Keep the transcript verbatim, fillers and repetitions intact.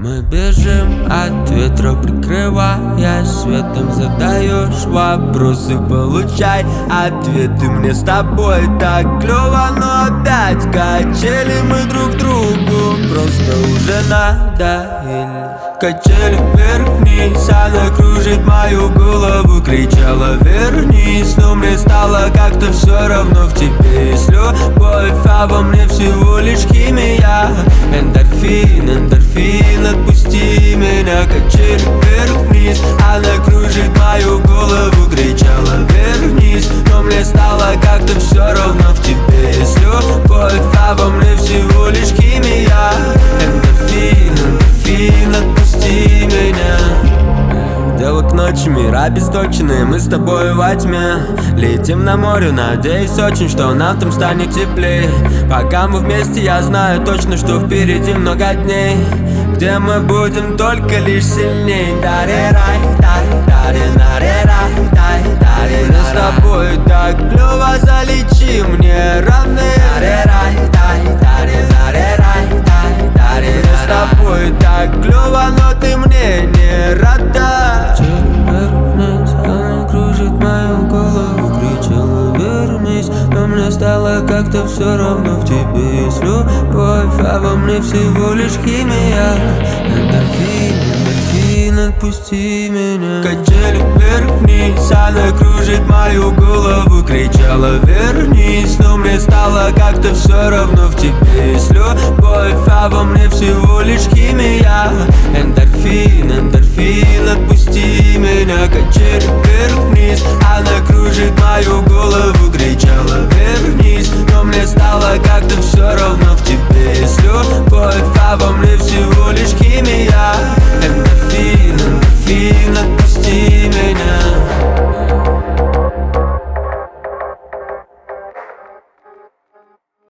Мы бежим от ветра, прикрываясь светом. Задаешь вопросы, получай ответы. Мне с тобой так клёво, но опять качели мы друг другу просто уже надоели. Качели вверх-вниз, она кружит мою голову. Кричала вернись, но мне стало как-то все равно. В тебе есть любовь, а во мне всего лишь химия. Эндорфин, эндорфин, отпусти меня. Качели вверх-вниз, она кружит мою голову. Кричала вернись, но мне стало как-то все равно. В тебе есть любовь, а во мне всего лишь химия. Эндорфин, эндорфин, отпусти меня. Дело к ночи, мира обесточенные, мы с тобой во тьме. Летим на море, надеюсь очень, что нам там станет теплее. Пока мы вместе, я знаю точно, что впереди много дней, где мы будем только лишь сильней. Даре-рай, даре-даре-наре-рай, даре-даре. Мы с тобой так клёво, залечи мне раны. Даре-рай, даре-даре-наре-рай, даре-даре. Мы с тобой так клёво, но ты мне не рада. Вернись, она кружит мою голову. Кричала вернись, но мне стало как-то все равно. В тебе есть любовь, а во мне всего лишь химия. Эндорфин, эндорфин, отпусти меня. Качели вверх-вниз, она кружит мою голову. Кричала вернись, но мне стало как-то все равно. В тебе есть любовь, а во мне всего лишь химия. Эндорфин, эндорфин, отпусти меня. Качели